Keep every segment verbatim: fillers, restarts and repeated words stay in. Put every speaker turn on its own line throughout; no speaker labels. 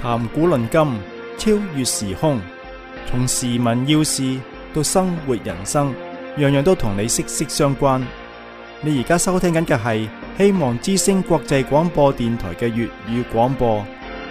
談古論今，超越時空，從時聞要事到生活人生，樣樣都同你息息相關。你而家收聽緊嘅係希望之聲國際廣播電台嘅粵語廣播。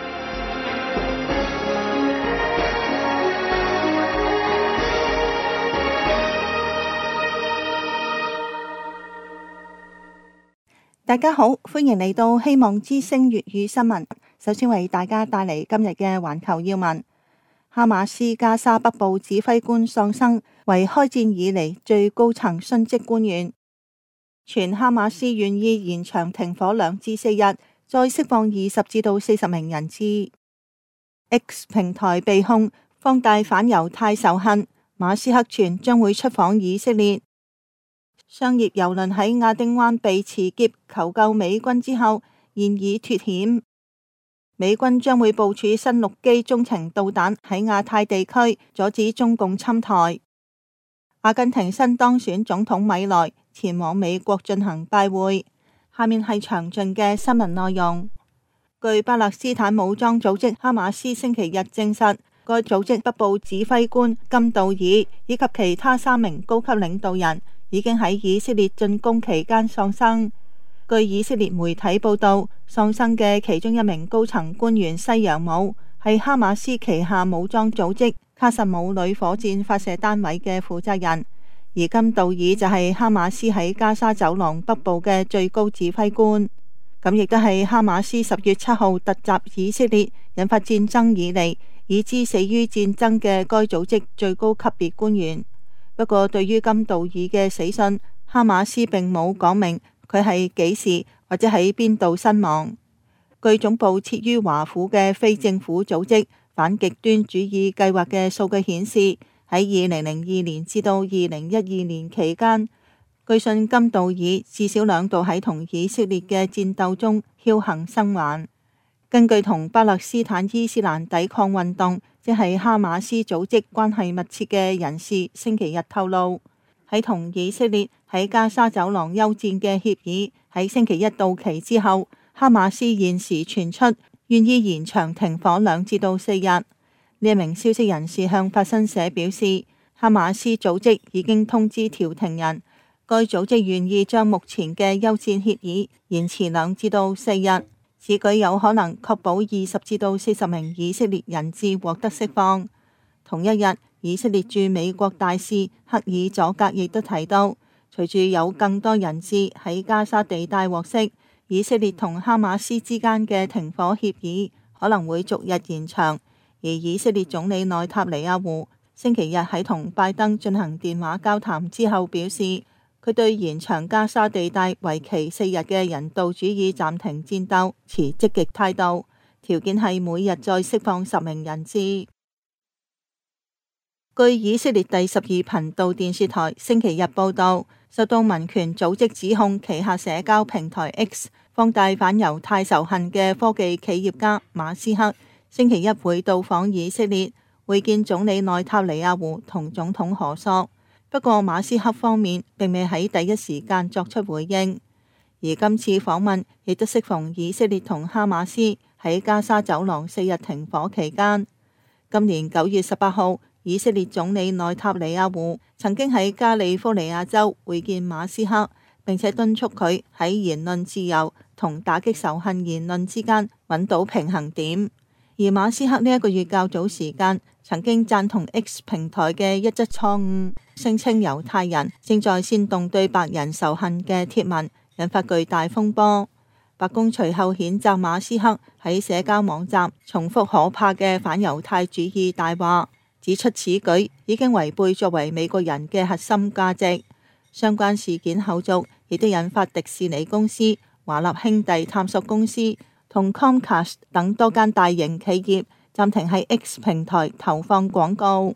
大家好，歡迎嚟到希望之聲粵語新聞。首先為大家帶嚟今日嘅環球要聞。哈馬斯加沙北部指揮官喪生，為開戰以嚟最高層殉職官員。傳哈馬斯願意延長停火兩至四日，再釋放二十至到四十名人質。X 平台被控放大反猶太仇恨，馬斯克傳將會出訪以色列。商業郵輪喺亞丁灣被持劫求救美軍之後，現已脫險。美軍將會部署新陸基中程導彈喺亞太地區，阻止中共侵台。阿根廷新當選總統米萊前往美國進行拜會。下面係詳盡嘅新聞內容。據巴勒斯坦武裝組織哈馬斯星期日證實，該組織北部指揮官金道爾以及其他三名高級領導人已經喺以色列進攻期間喪生。據以色列媒體報道，喪生嘅其中一名高層官員西洋姆係哈馬斯旗下武裝組織卡什姆旅火箭發射單位嘅負責人，而金道爾就係哈馬斯喺加沙走廊北部嘅最高指揮官。咁亦都係哈馬斯十月七號突襲以色列引發戰爭以嚟已知死於戰爭嘅該組織最高級別官員。不過，對於金道爾嘅死訊，哈馬斯並冇講明佢係幾時或者喺邊度身亡。據總部設於華府嘅非政府組織反極端主義計劃嘅數據顯示，喺二零零二年至到二零一二年期間，據信金道爾至少兩度喺同以色列嘅戰鬥中僥倖生還。根據同巴勒斯坦伊斯蘭抵抗運動，即係哈馬斯組織關係密切嘅人士星期日透露，喺同以色列喺加沙走廊休戰嘅協議喺星期一到期之後，哈馬斯現時傳出願意延長停火兩至到四日。呢一名消息人士向法新社表示，哈馬斯組織已經通知調停人，該組織願意將目前嘅休戰協議延遲兩至到四日。此舉有可能確保二十至到四十名以色列人質獲得釋放。同一日，以色列駐美國大使克爾佐格亦都提到，隨住有更多人質喺加沙地帶獲釋，以色列同哈馬斯之間嘅停火協議可能會逐日延長。而以色列總理內塔尼亞胡星期日喺同拜登進行電話交談之後表示，佢對延長加沙地帶為期四日嘅人道主義暫停戰鬥持積極態度，條件係每日再釋放十名人質。據以色列第十二頻道電視台星期日報道，受到民權組織指控旗下社交平台 X 放大反猶太仇恨嘅科技企業家馬斯克星期一會到訪以色列，會見總理內塔尼亞胡同總統何索。不過馬斯克方面並未喺第一時間作出回應，而今次訪問亦都適逢以色列同哈馬斯喺加沙走廊四日停火期間。今年九月十八號，以色列總理內塔尼亞胡曾經喺加利福尼亞州會見馬斯克，並且敦促佢喺言論自由同打擊仇恨言論之間揾到平衡點。而馬斯克呢一個月較早時間曾經贊同 X 平台嘅一則錯誤，聲稱猶太人正在煽動對白人仇恨嘅貼文，引發巨大風波。白宮隨後譴責馬斯克喺社交網站重複可怕嘅反猶太主義大話，指出此舉已經違背作為美國人嘅核心價值。相關事件後續亦都引發迪士尼公司、華納兄弟探索公司同 Comcast 等多間大型企業暫停喺 X 平台投放廣告。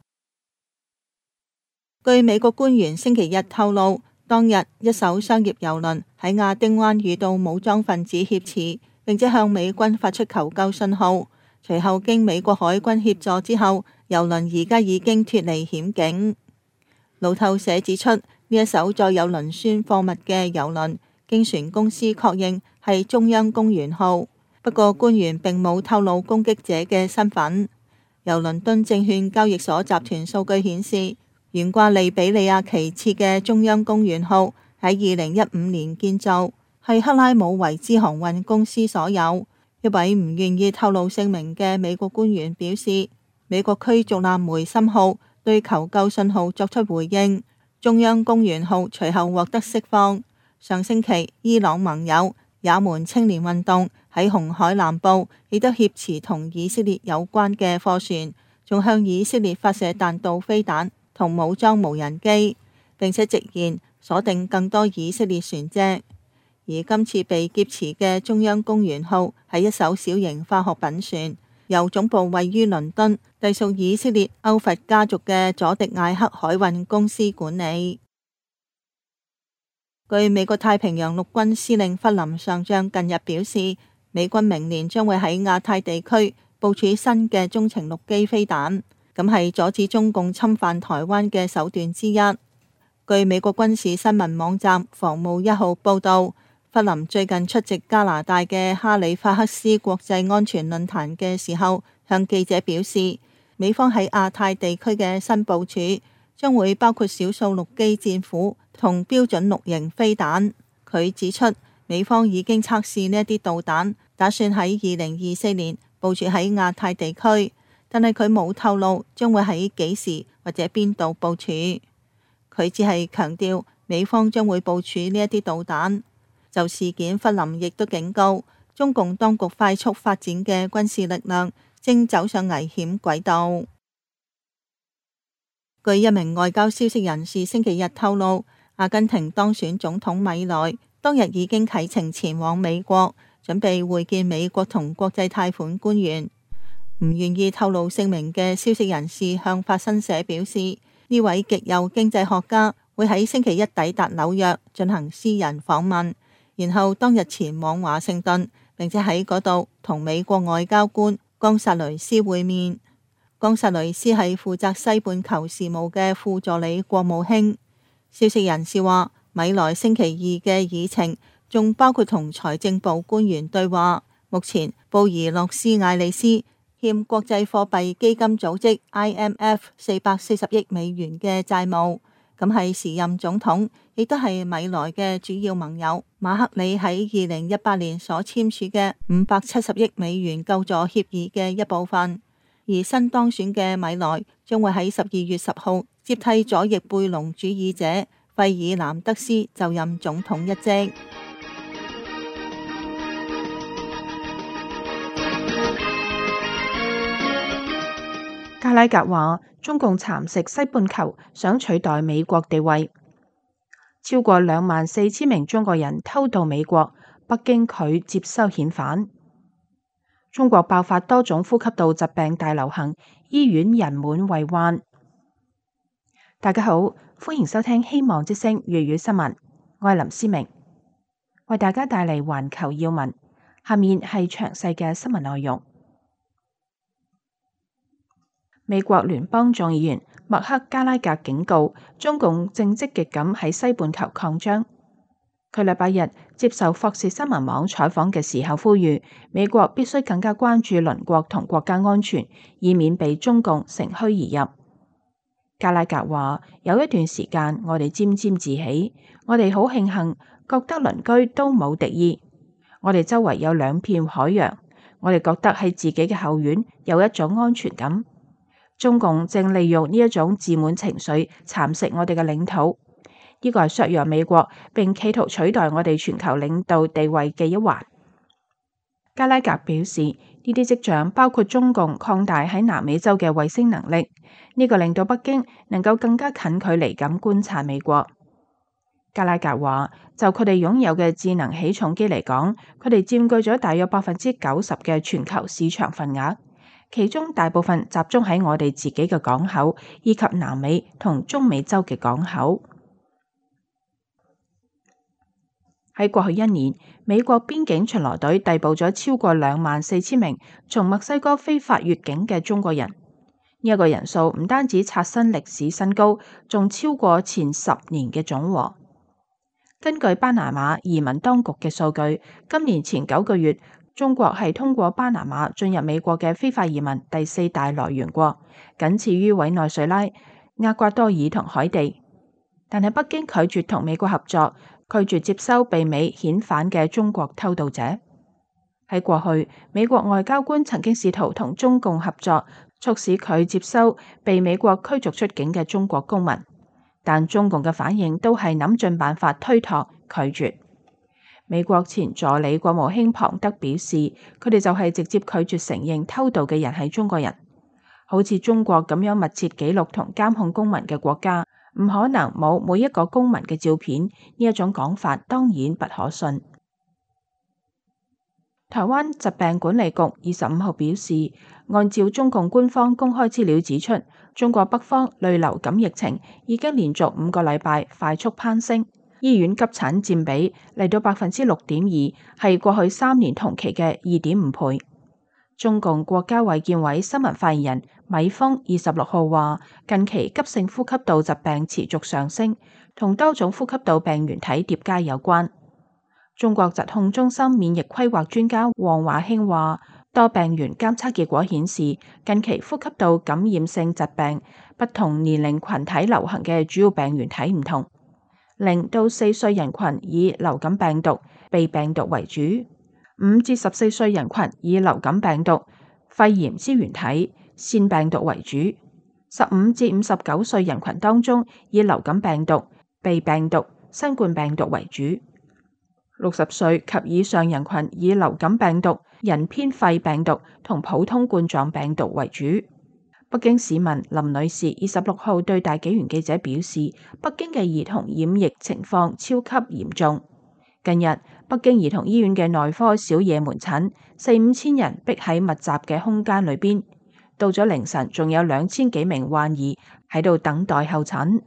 據美國官員星期日透露，當日一艘商業郵輪喺亞丁灣遇到武裝分子挾持，並且向美軍發出求救信號。隨後經美國海軍協助之後，郵輪而家已經脫離險境。路透社指出，呢一艘載有輪船貨物嘅郵輪經船公司確認係中央公園號。 不過官員並冇透露攻擊者嘅身份。由倫敦證券交易所集團數據顯示，懸掛利比里亞旗幟嘅中央公園號喺二零一五年建造，係克拉姆維茲航運公司所有。一位唔願意透露姓名嘅美國官員表示，美國驅逐艦梅森號對求救信號作出回應，中央公園號隨後獲得釋放。上星期，伊朗盟友也門青年運動喺紅海南部亦都挾持同以色列有關嘅貨船，仲向以色列發射彈道飛彈同武裝無人機，並且直言鎖定更多以色列船隻。而今次被劫持嘅中央公園號係一艘小型化學品船，由總部位於倫敦、隸屬以色列歐弗家族嘅佐迪艾克海運公司管理。據美國太平洋陸軍司令弗林上將近日表示，美軍明年將會喺亞太地區部署新嘅中程陸基飛彈，咁係阻止中共侵犯台灣嘅手段之一。據美國軍事新聞網站防務一號報道，弗林最近出席加拿大嘅哈里法克斯國際安全論壇嘅時候，向記者表示，美方喺亞太地區嘅新部署將會包括少數陸基戰斧同標準陸型飛彈。佢指出，美方已經測試呢一啲導彈，打算喺二零二四年部署喺亞太地區，但係佢冇透露將會喺幾時或者邊度部署。佢只係強調美方將會部署呢一啲導彈。就事件，弗林亦都警告，中共當局快速發展嘅軍事力量正走上危險軌道。據一名外交消息人士星期日透露，阿根廷當選總統米萊當日已經啟程前往美國，準備會見美國同國際貸款官員。唔願意透露姓名嘅消息人士向法新社表示，呢位極右經濟學家會喺星期一抵達紐約進行私人訪問，然後當日前往華盛頓，並且喺嗰度同美國外交官岡薩雷斯會面。岡薩雷斯係負責西半球事務嘅副助理國務卿。消息人士話，米萊星期二嘅議程仲包括同財政部官員對話。目前布宜諾斯艾利斯欠國際貨幣基金組織 I M F 四百四十億美元嘅債務，咁係時任總統，亦都係米萊嘅主要盟友馬克里喺二零一八年所簽署嘅五百七十億美元救助協議嘅一部分。而新當選嘅米萊將會喺十二月十號接替左翼貝隆主義者費爾南德斯就任總統一職。
加拉格話，中共蠶食西半球，想取代美國地位。超過兩萬四千名中國人偷渡美國，北京拒接收遣返。中國爆發多種呼吸道疾病大流行，醫院人滿為患。大家好，歡迎收聽希望之聲粵語新聞，我係林思明，為大家帶嚟環球要聞。下面係詳細嘅新聞內容。美國聯邦眾議員麥克加拉格警告，中共正積極咁喺西半球擴張。佢禮拜日接受霍士新聞網採訪嘅時候，呼籲美國必須更加關注鄰國同國家安全，以免被中共乘虛而入。加拉格話：有一段時間我哋沾沾自喜，我哋好慶幸，覺得鄰居都冇敵意，我哋周圍有兩片海洋，我哋覺得喺自己嘅後院有一種安全感。中共正利用呢一種自滿情緒蠶食我哋嘅領土。呢個係削弱美國並企圖取代我哋全球領導地位嘅一環。加拉格表示，呢啲跡象包括中共擴大喺南美洲嘅衛星能力，呢個令到北京能夠更加近距離咁觀察美國。加拉格話，就佢哋擁有嘅智能起重機嚟講，佢哋佔據咗大約百分之九十嘅全球市場份額，其中大部分集中喺我哋自己嘅港口，以及南美同中美洲嘅港口。喺過去一年，美國邊境巡邏隊逮捕咗超過兩萬四千名從墨西哥非法越境嘅中國人。呢一個人數唔單止刷新歷史新高，仲超過前十年嘅總和。根據巴拿馬移民當局嘅數據，今年前九個月， 中國係通過巴拿馬進入美國嘅非法移民第四大來源國，僅次於委內瑞拉、厄瓜多爾同海地。但係北京拒絕同美國合作，拒絕接收被美遣返嘅中國偷渡者。喺過去，美國外交官曾經試圖同中共合作，促使佢接收被美國驅逐出境嘅中國公民，但中共嘅反應都係諗盡辦法推脫拒絕。美國前助理國務卿龐德表示，佢哋就係直接拒絕承認偷渡嘅人係中國人。好似中國咁樣密切記錄同監控公民嘅國家，唔可能冇每一個公民嘅照片，呢一種講法當然不可信。台灣疾病管理局二十五號表示，按照中共官方公開資料指出，中國北方類流感疫情已經連續五個禮拜快速攀升，醫院急診佔比嚟到百分之六點二，係過去三年同期嘅二點五倍。中共國家衛健委新聞發言人米鋒二十六號話，近期急性呼吸道疾病持續上升，同多種呼吸道病原體疊加有關。中國疾控中心免疫規劃專家王華興話，多病原監測結果顯示，近期呼吸道感染性疾病不同年齡群體流行嘅主要病原體唔同。零到四歲人群以流感病毒、鼻病毒為主；五至十四歲人群以流感病毒、肺炎支原體、腺病毒為主；十五至五十九歲人群當中以流感病毒、鼻病毒、新冠病毒為主。六十歲及以上人群以流感病毒、人編肺病毒同普通冠狀病毒為主。北京市民林女士二十六號對大紀元記者表示，北京嘅兒童染疫情況超級嚴重。近日，北京兒童醫院嘅內科小夜門診四五千人逼喺密集嘅空間裏邊，到咗凌晨仲有兩千幾名患兒喺度等待候診。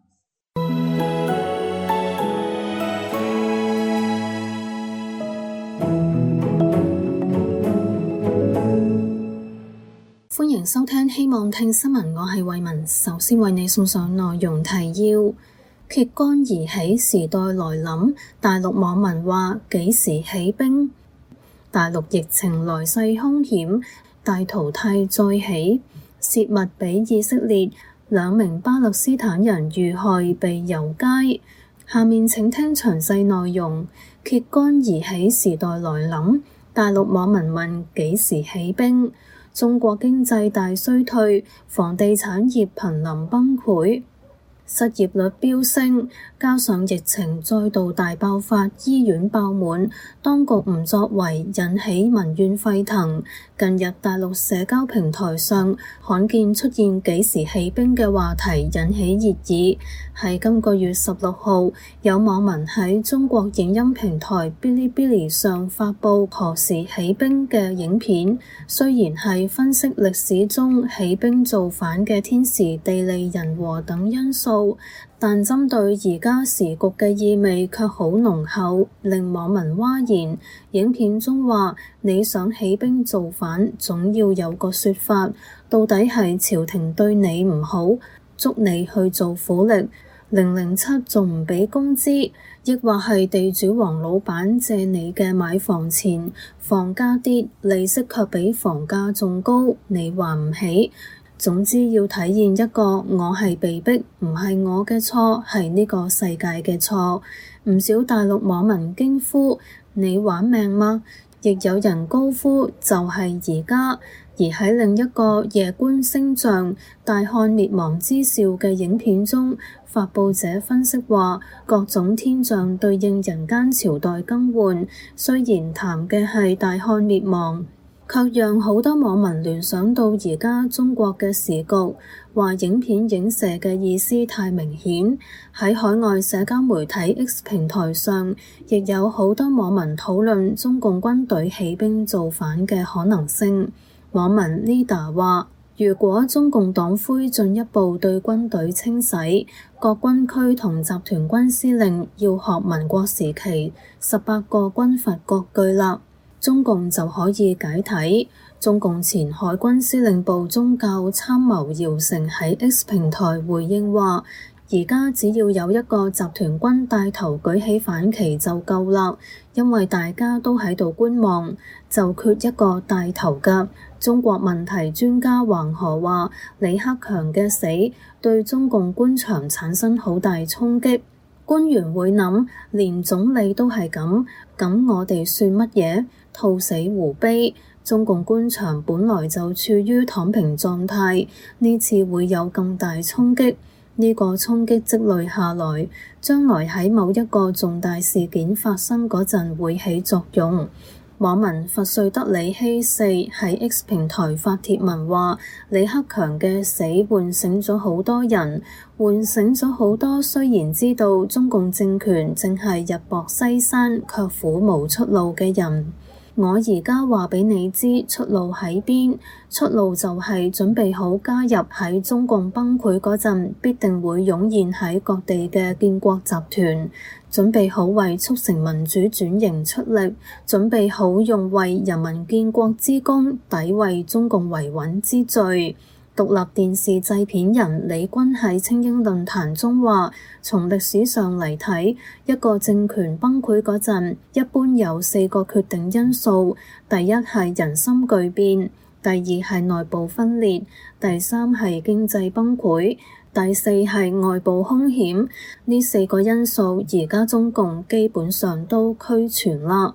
歡迎收聽希望聽新聞，我係慧文。首先為你送上內容提要：揭竿而起，時代來臨。大陸網民話幾時起兵？大陸疫情來勢兇險，大淘汰再起。泄密俾以色列，兩名巴勒斯坦人遇害被遊街。下面請聽詳細內容。揭竿而起，時代來臨。大陸網民問幾時起兵？中國經濟大衰退，房地產業瀕臨崩潰，失業率飆升，加上疫情再度大爆發，醫院爆滿，當局唔作為，引起民怨沸騰。近日大陸社交平台上罕見出現幾時起兵嘅話題，引起熱議。喺今個月十六號，有網民喺中國影音平台嗶哩嗶哩上發佈何時起兵嘅影片。雖然係分析歷史中起兵造反嘅天時地利人和等因素，但針對而家時局嘅意味卻好濃厚，令網民嘩然。影片中話，你想起兵造反，總要有個說法，到底係朝廷對你唔好，捉你去做苦力，零零七仲唔畀工資，亦或係地主王老闆借你嘅買房錢，房價跌，利息卻比房價仲高，你還唔起。總之要體現一個我係被逼，唔係我嘅錯，係呢個世界嘅錯。唔少大陸網民驚呼：你玩命嗎？亦有人高呼就係而家。而喺另一個夜觀星象、大漢滅亡之兆嘅影片中，發佈者分析話，各種天象對應人間朝代更換，雖然談嘅係大漢滅亡，卻讓好多網民聯想到而家中國嘅時局，話影片影射嘅意思太明顯。喺海外社交媒體 X 平台上，亦有好多網民討論中共軍隊起兵造反嘅可能性。網民 Lida 話，如果中共黨魁進一步對軍隊清洗，各軍區同集團軍司令要學民國時期十八個軍閥割據啦，中共就可以解體。中共前海軍司令部宗教參謀姚成喺 X 平台回應話， 而家只要有一個集團軍帶頭舉起反旗就夠啦，因為大家都喺度觀望，就缺一個帶頭嘅。中國問題專家黃河話，李克強嘅死對中共官場產生好大衝擊。官員會諗，連總理都係咁，咁我哋算乜嘢？兔死狐悲。中共官場本來就處於躺平狀態，呢次會有更大衝擊。呢個衝擊積累下來，將來喺某一個重大事件發生嗰陣會起作用。網民佛瑞德里希四喺 X 平台發帖文話，李克強嘅死喚醒咗好多人，喚醒咗好多雖然知道中共政權正係日薄西山，卻苦無出路嘅人。我而家話俾你知，出路喺邊？出路就係準備好加入喺中共崩潰嗰陣必定會湧現喺各地嘅建國集團，準備好為促成民主轉型出力，準備好用為人民建國之功抵為中共維穩之罪。獨立電視製片人李軍喺清英論壇中話，從歷史上嚟睇，一個政權崩潰嗰陣，一般有四個決定因素：第一係人心巨變，第二係內部分裂，第三係經濟崩潰，第四係外部兇險。呢四個因素而家中共基本上都俱全啦。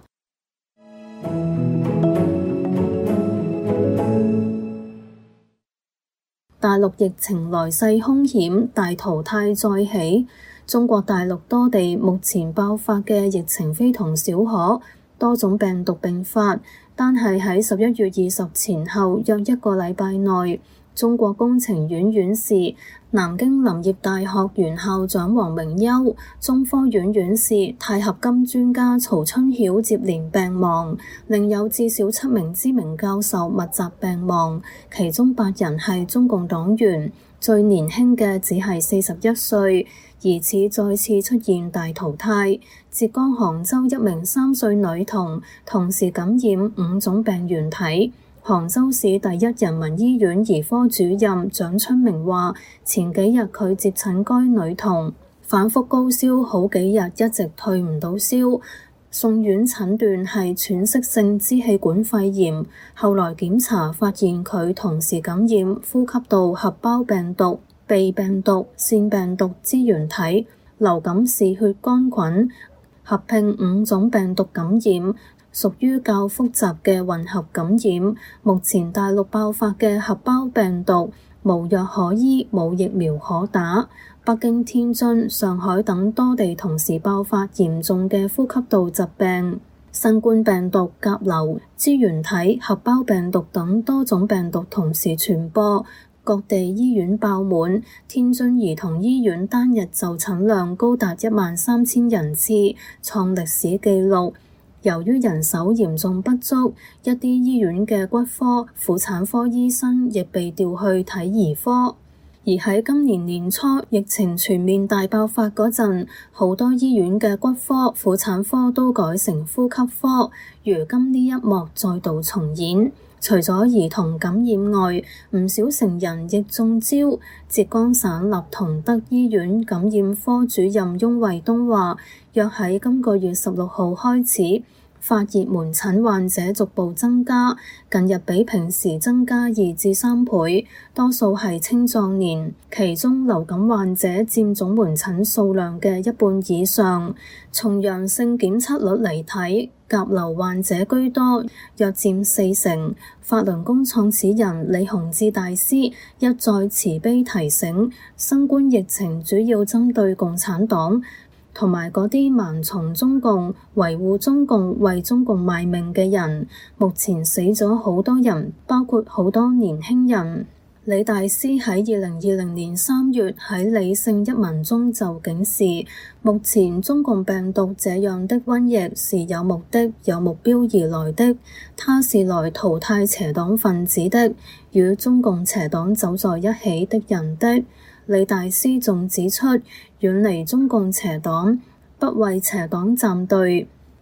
大陸疫情來勢兇險，大淘汰再起。中國大陸多地目前爆發嘅疫情非同小可，多種病毒並發。單係喺十一月二十前後約一個禮拜內，中國工程院院士、南京林業大學原校長王榮休、中科院院士、鈦合金專家曹春曉接連病亡，另有至少七名知名教授密集病亡，其中八人係中共黨員，最年輕嘅只係四十一歲，疑似再次出現大淘汰。浙江杭州一名三歲女童同時感染五種病原體。杭州市第一人民醫院兒科主任蔣春明話，前幾日佢接診該女童，反覆高燒好幾日，一直退唔到燒，送院診斷係喘息性支氣管肺炎，後來檢查發現佢同時感染呼吸道合胞病毒、鼻病毒、腺病毒支原體、流感嗜血桿菌，合併五種病毒感染，屬於較複雜嘅混合感染。目前大陸爆發嘅合胞病毒無藥可醫，冇疫苗可打。北京、天津、上海等多地同時爆發嚴重嘅呼吸道疾病，新冠病毒、甲流、支原體、合胞病毒等多種病毒同時傳播，各地醫院爆滿。天津兒童醫院單日就診量高達一萬三千人次，創歷史紀錄。由於人手嚴重不足，一啲醫院嘅骨科、婦產科醫生亦被調去睇兒科。而喺今年年初疫情全面大爆發嗰陣，好多醫院嘅骨科、婦產科都改成呼吸科。如今呢一幕再度重演，除咗兒童感染外，唔少成人亦中招。浙江省立同德醫院感染科主任翁衛東話，約喺今個月十六號開始，發熱門診患者逐步增加，近日比平時增加二至三倍，多數係青壯年，其中流感患者佔總門診數量嘅一半以上。從陽性檢測率嚟睇，甲流患者居多，約佔四成。法輪功創始人李洪志大師一再慈悲提醒，新冠疫情主要針對共產黨同埋嗰啲盲從中共、維護中共、為中共賣命嘅人。目前死咗好多人，包括好多年輕人。李大師喺二零二零年三月喺理性一文中就警示，目前中共病毒這樣的瘟疫是有目的、有目標而來的，它是來淘汰邪黨分子的，與中共邪黨走在一起的人的。李大師仲指出，遠離中共邪黨，不為邪黨站隊，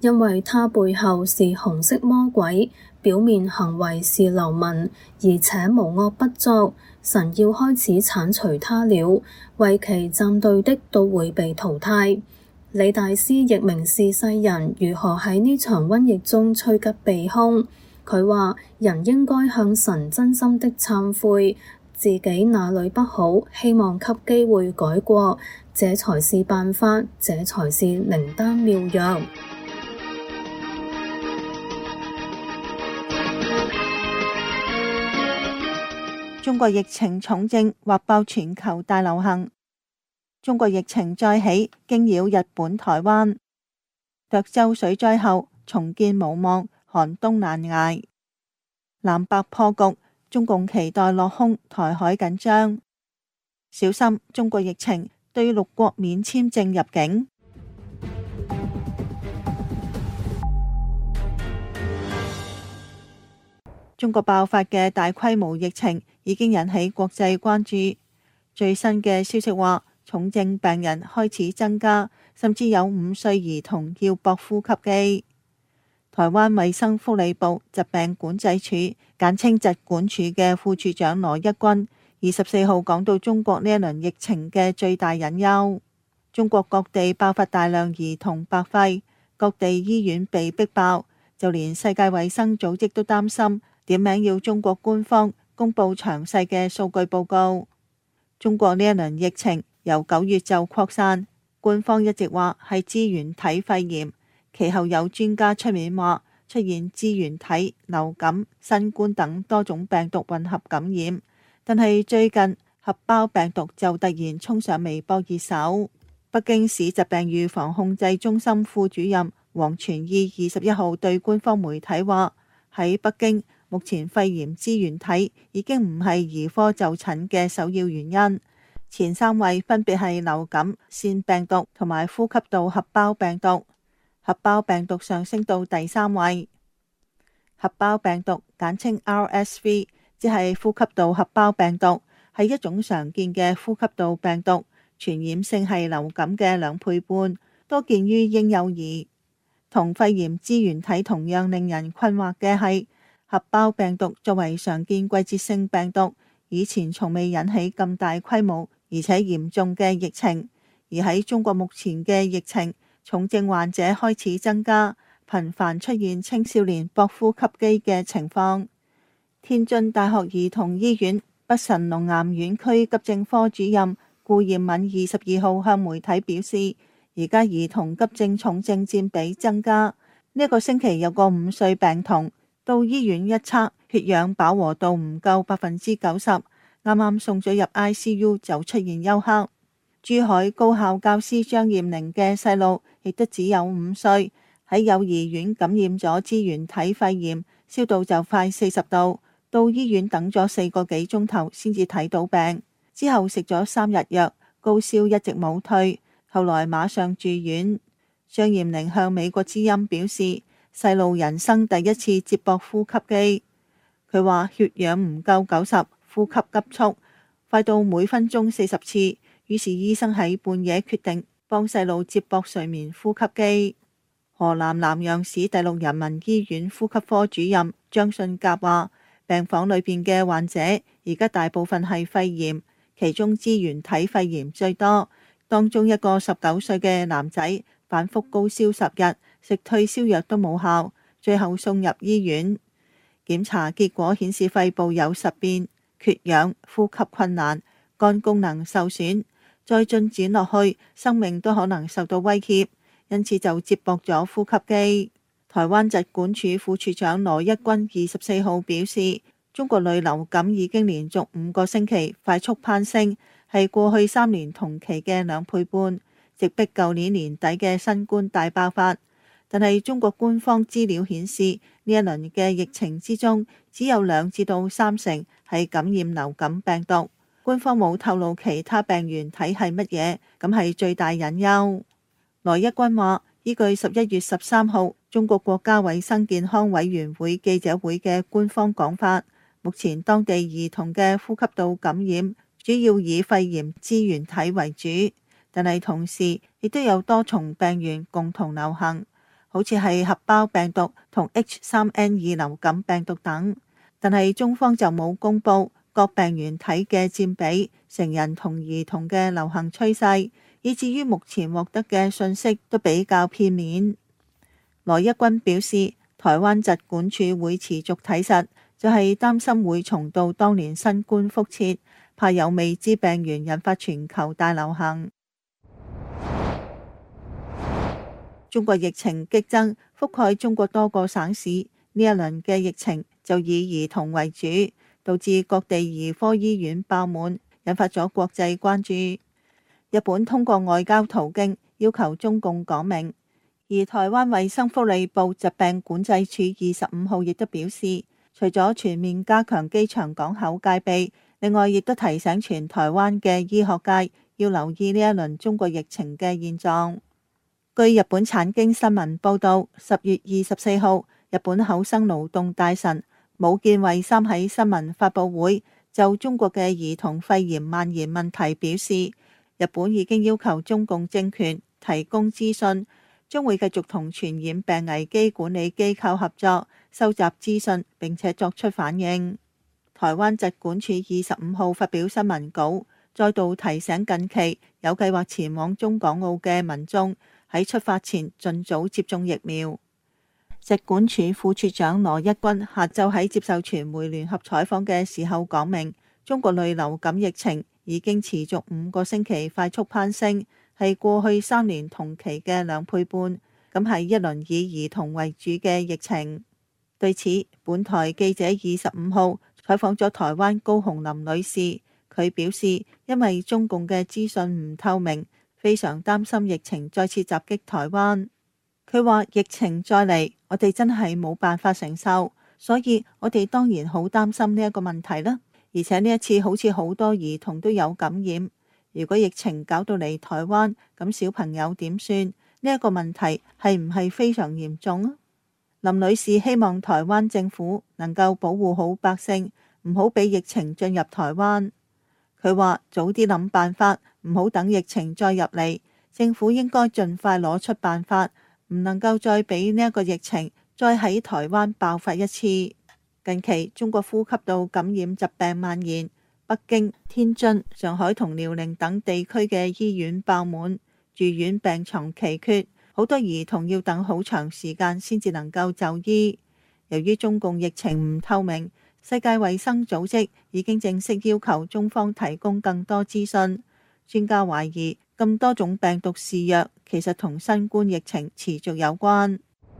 因為他背後是紅色魔鬼，表面行為是流氓，而且無惡不作。神要開始剷除他了，為其站隊的都會被淘汰。李大師亦明示世人如何喺呢場瘟疫中趨吉避凶。佢話：人應該向神真心的懺悔，自己哪裏不好，希望給機會改過，這才是辦法，這才是靈丹妙藥。
中國疫情重症或爆全球大流行，中國疫情再起，驚擾日本、台灣。涿州水災後重建無望，寒冬難捱。藍白破局，中共期待落空，台海緊張。小心中國疫情對六國免簽證入境。中國爆發嘅大規模疫情已經引起國際關注。最新嘅消息話，重症病人開始增加，甚至有五歲兒童要駁呼吸機。台灣衛生福利部疾病管制處簡稱疾管處嘅副處長羅一鈞二十四號講到中國呢一輪疫情嘅最大隱憂。中國各地爆發大量兒童白肺，各地醫院被逼爆，就連世界衛生組織都擔心，點名要中國官方公布詳細嘅數據報告。中國呢一輪疫情由九月就擴散，官方一直話係支原體肺炎，其後有專家出面話出現支原體、流感、新冠等多種病毒混合感染，但係最近合胞病毒就突然衝上微博熱搜。北京市疾病預防控制中心副主任王傳義二十一號對官方媒體話，喺北京目前肺炎支原體已經唔係兒科就診嘅首要原因，前三位分別係流感、腺病毒同埋呼吸道合胞病毒，合胞病毒上升到第三位。合胞病毒簡稱 R S V， 即係呼吸道合胞病毒，係一種常見嘅呼吸道病毒，傳染性係流感嘅兩倍半，多見於嬰幼兒。同肺炎支原體同樣令人困惑嘅係，合胞病毒作為常見季節性病毒，以前從未引起咁大規模而且嚴重嘅疫情。而喺中國目前嘅疫情，重症患者開始增加，頻繁出現青少年駁呼吸機嘅情況。天津大學兒童醫院北辰龍岩院區急症科主任顧艷敏二十二號向媒體表示，而家兒童急症重症佔比增加。呢、這個星期有個五歲病童到醫院一測，血氧飽和度唔夠百分之九十，啱啱送咗入 I C U 就出現休克。珠海高校教師張艷玲嘅細路亦都只有五歲，喺幼兒園感染咗支原體肺炎，燒到就快四十度，到醫院等咗四個幾鐘頭先至睇到病，之後食咗三日藥，高燒一直冇退，後來馬上住院。張艷玲向美國之音表示，細路人生第一次接駁呼吸機，佢話血氧唔夠九十，呼吸急促，快到每分鐘四十次，於是醫生喺半夜決定幫細路接駁睡眠呼吸機。河南南陽市第六人民醫院呼吸科主任張信甲話，病房裏邊嘅患者而家大部分係肺炎，其中支原體肺炎最多，當中一個十九歲嘅男仔反覆高燒十日，食退燒藥都冇效，最後送入醫院，檢查結果顯示肺部有實變、缺氧、呼吸困難、肝功能受損，再進展落去，生命都可能受到威脅，因此就接駁咗呼吸機。台灣疾管處副處長羅一鈞二十四號表示，中國類流感已經連續五個星期快速攀升，係過去三年同期嘅兩倍半，直逼舊年年底嘅新冠大爆發。但係中國官方資料顯示，呢一輪嘅疫情之中，只有兩至到三成係感染流感病毒，官方冇透露其他病原體係乜嘢，咁係最大隱憂。羅一鈞話，依據十一月十三號中國國家衛生健康委員會記者會嘅官方講法，目前當地兒童嘅呼吸道感染主要以肺炎支原體為主，但係同時亦都有多重病原共同流行。 好似係合胞病毒同 H 三 N 二 流感病毒等，但係中方就冇公布各病原體嘅佔比、成人同兒童嘅流行趨勢，以至於目前獲得嘅信息都比較片面。羅一鈞表示，台灣疾管署會持續睇實，就係擔心會重蹈當年新冠覆轍，怕有未知病源引發全球大流行。中國疫情激增，覆蓋中國多個省市。呢一輪嘅疫情就以兒童為主，導致各地兒科醫院爆滿，引發咗國際關注。日本通過外交途徑要求中共講明，而台灣衛生福利部疾病管制處二十五號亦都表示，除咗全面加強機場港口戒備，另外亦都提醒全台灣嘅醫學界要留意呢一輪中國疫情嘅現狀。據日本產經新聞報道，十月二十四號，日本厚生勞動大臣武見惠三喺新聞發佈會就中國嘅兒童肺炎蔓延問題表示，日本已經要求中共政權提供資訊，將會繼續同傳染病危機管理機構合作，收集資訊並且作出反應。台灣疾管署二十五號發表新聞稿，再度提醒近期有計劃前往中港澳嘅民眾喺出發前盡早接種疫苗。疾管署副署長羅一鈞下晝喺接受傳媒聯合採訪嘅時候講明，中國類流感疫情已經持續五個星期快速攀升，係過去三年同期嘅兩倍半，咁係一輪以兒童為主嘅疫情。對此，本台記者二十五號採訪咗台灣高雄林女士，佢表示因為中共嘅資訊唔透明，非常擔心疫情再次襲擊台灣。佢話疫情再嚟，我哋真係冇辦法承受，所以我哋當然好擔心呢一個問題啦。而且呢一次好似好多兒童都有感染，如果疫情搞到嚟台灣，咁小朋友點算？呢一個問題係唔係非常嚴重啊？林女士希望台灣政府能夠保護好百姓，唔好俾疫情進入台灣。佢話早啲諗辦法，唔好等疫情再入嚟，政府應該盡快攞出辦法，唔能夠再俾呢一個疫情再喺台灣爆發一次。近期中國呼吸道感染疾病蔓延，北京、天津、上海同遼寧等地區嘅醫院爆滿，住院病床奇缺，好多兒童要等好長時間先至能夠就醫。由於中共疫情唔透明，世界衛生組織已經正式要求中方提供更多資訊。專家懷疑咁多種病毒肆虐，其實同新冠疫情持續有關。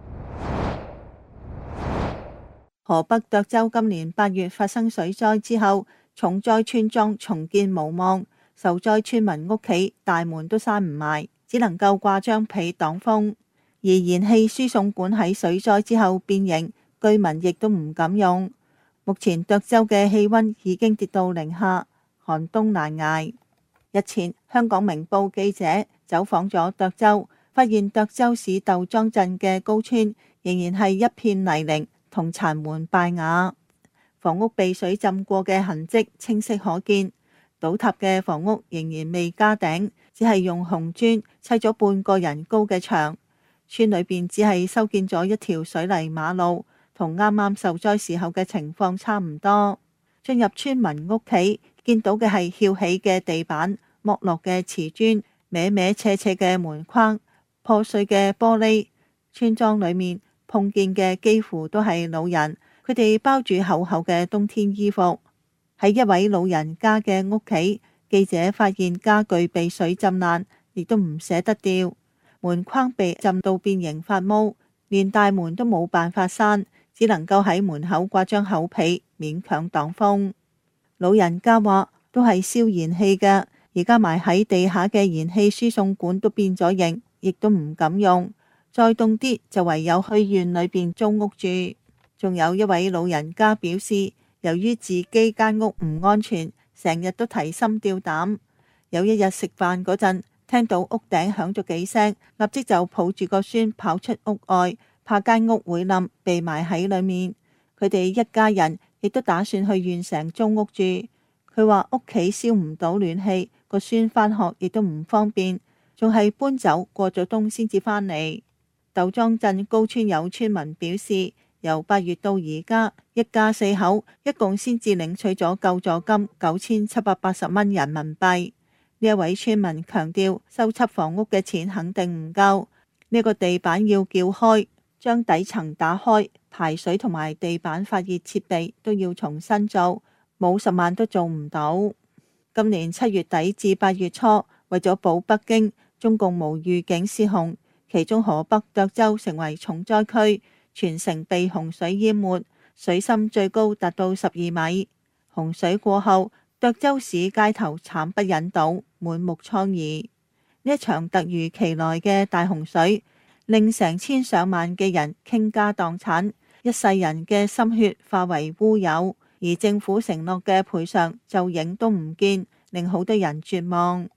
河北涿州今年八月發生水災之後，重災村莊重建無望，受災村民屋企大門都閂唔埋，只能夠掛張被擋風。而燃氣輸送管喺水災之後變形，居民亦都唔敢用。目前涿州嘅氣溫已經跌到零下，寒冬難捱。日前，香港明報記者走訪咗涿州，發現涿州市竇莊鎮嘅高村仍然係一片泥濘同殘垣敗瓦，房屋被水浸過嘅痕跡清晰可見。倒塌嘅房屋仍然未加頂，只係用紅磚砌咗半個人高嘅牆。村裏邊只係修建咗一條水泥馬路，同啱啱受災時候嘅情況差唔多。進入村民屋企，見到嘅係翹起嘅地板、剝落嘅瓷磚、歪歪斜斜嘅門框、破碎嘅玻璃。村莊裏面碰見嘅幾乎都係老人，佢哋包住厚厚嘅冬天衣服。喺一位老人家嘅屋企，記者發現家具被水浸爛，亦都唔捨得掉。門框被浸到變形發毛，連大門都冇辦法閂，只能夠喺門口掛張厚被勉強擋風。老人家話都係燒燃氣嘅，而家埋喺地下嘅燃氣輸送管都變咗形，亦都唔敢用。再凍啲就唯有去縣裏邊租屋住。仲有一位老人家表示，由於自己間屋唔安全，成日都提心吊膽。有一日食飯嗰陣，聽到屋頂響咗幾聲，立即就抱住個孫跑出屋外，怕間屋會冧，被埋喺裏面。佢哋一家人亦都打算去縣城租屋住。佢話屋企燒唔到暖氣，個孫返學亦都唔方便，仲係搬走過咗冬先至返嚟。 豆莊鎮高村有村民表示，由八月到而家，一家四口一共先至領取咗救助金九千七百八十蚊人民幣。呢一位村民強調，修葺房屋嘅錢肯定唔夠，呢個地板要撬開，將底層打開，排水同埋地板發熱設備都要重新做，冇十萬都做唔到。今年七月底至八月初，為咗保北京，中共無預警施洪，其中河北涿州成為重災區，全城被洪水淹沒，水深最高達到十二米。洪水過後，涿州市街頭慘不忍睹，滿目瘡痍。呢一場突如其來嘅大洪水，令成千上萬嘅人傾家蕩產，一世人嘅心血化為烏有，而政府承諾嘅賠償就影都唔見，令好多人絕望。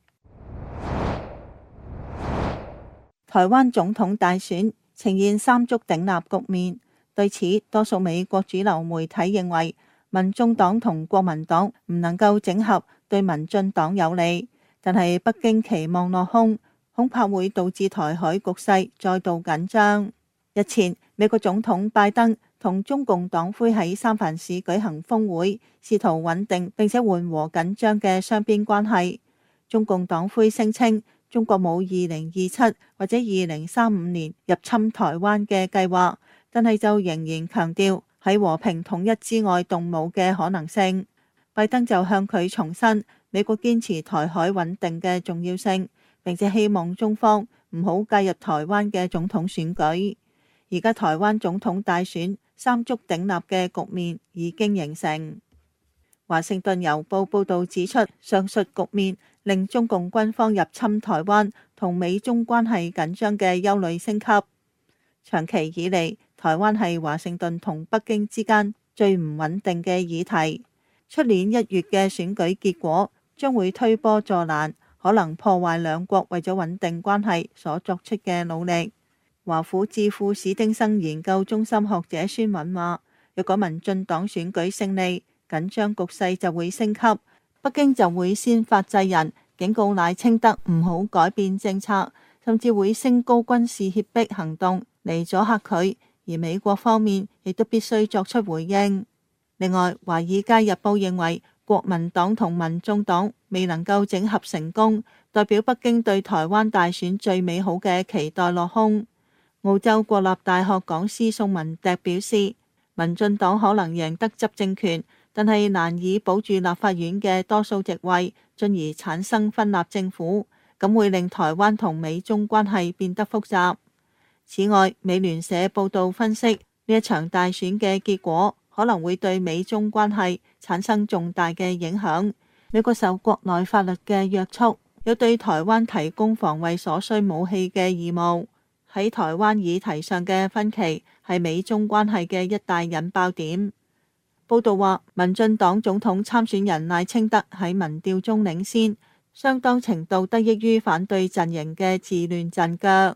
台灣總統大選呈現三足鼎立局面，對此多數美國主流媒體認為，民眾黨同國民黨唔能夠整合，對民進黨有利，但係北京期望落空，恐怕會導致台海局勢再度緊張。日前，美國總統拜登同中共黨魁喺三藩市舉行峰會，試圖穩定並且緩和緊張嘅雙邊關係。中共黨魁聲稱，中國冇二零二七或者二零三五年入侵台灣嘅計劃，但係就仍然強調喺和平統一之外動武嘅可能性。拜登就向佢重申美國堅持台海穩定嘅重要性，並且希望中方唔好介入台灣嘅總統選舉。而家台灣總統大選三足鼎立嘅局面已經形成。華盛頓郵報報導指出，上述局面令中共軍方入侵台灣同美中關係緊張嘅憂慮升級。長期以嚟，台灣係華盛頓同北京之間最唔穩定嘅議題。出年一月嘅選舉結果將會推波助瀾，可能破壞兩國為咗穩定關係所作出嘅努力。華府智庫史丁生研究中心學者孫允話，若果民進黨選舉勝利，緊張局勢就會升級，北京就會先發制人，警告賴清德唔好改變政策，甚至會升高軍事脅迫行動嚟阻嚇佢，而美國方面亦都必須作出回應。另外，《華爾街日報》認為，國民黨同民眾黨未能夠整合成功，代表北京對台灣大選最美好嘅期待落空。澳洲國立大學講師宋文迪表示，民進黨可能贏得執政權，但係難以保住立法院嘅多數席位，進而產生分立政府，咁會令台灣同美中關係變得複雜。此外，美聯社報道分析，呢一場大選嘅結果可能會對美中關係產生重大嘅影響。美國受國內法律嘅約束，有對台灣提供防衛所需武器嘅義務。喺台灣議題上嘅分歧係美中關係嘅一大引爆點。報道話，民進黨總統參選人賴清德喺民調中領先，相當程度得益於反對陣營嘅自亂陣腳。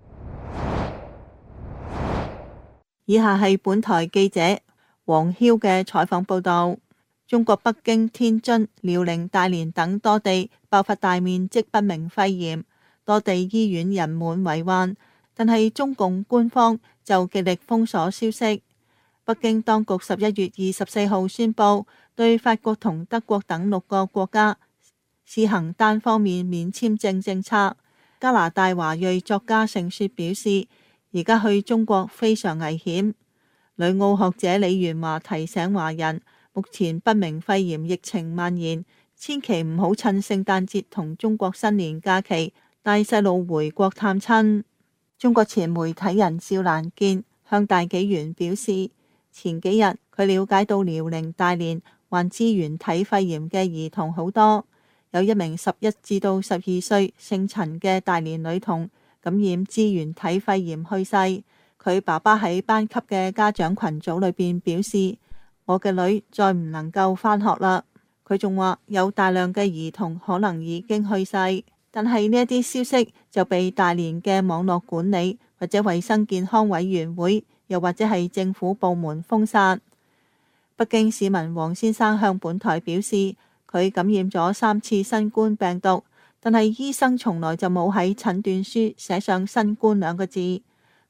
以下係本台記者黃囂嘅採訪報道。中國北京、天津、遼寧、大連等多地爆發大面積不明肺炎，多地醫院人滿為患，但係中共官方就極力封鎖消息。北京當局十一月二十四號宣布，對法國同德國等六個國家試行單方面免簽證政策。加拿大華裔作家盛雪表示，而家去中國非常危險。旅澳學者李元華提醒華人，目前不明肺炎疫情蔓延，千祈唔好趁聖誕節同中國新年假期帶細路回國探親。中國前媒體人趙蘭健向大紀元表示，前幾日佢了解到遼寧大連患支原體肺炎嘅兒童好多，有一名十一至到十二歲姓陳嘅大連女童感染支原體肺炎去世。佢爸爸喺班級嘅家長群組裏邊表示，我嘅女再唔能夠返學啦。佢仲話有大量嘅兒童可能已經去世，但係呢一啲消息就被大連嘅網絡管理或者衛生健康委員會又或者係政府部門封殺。北京市民黃先生向本台表示，佢感染咗三次新冠病毒，但係醫生從來就冇喺診斷書寫上新冠兩個字。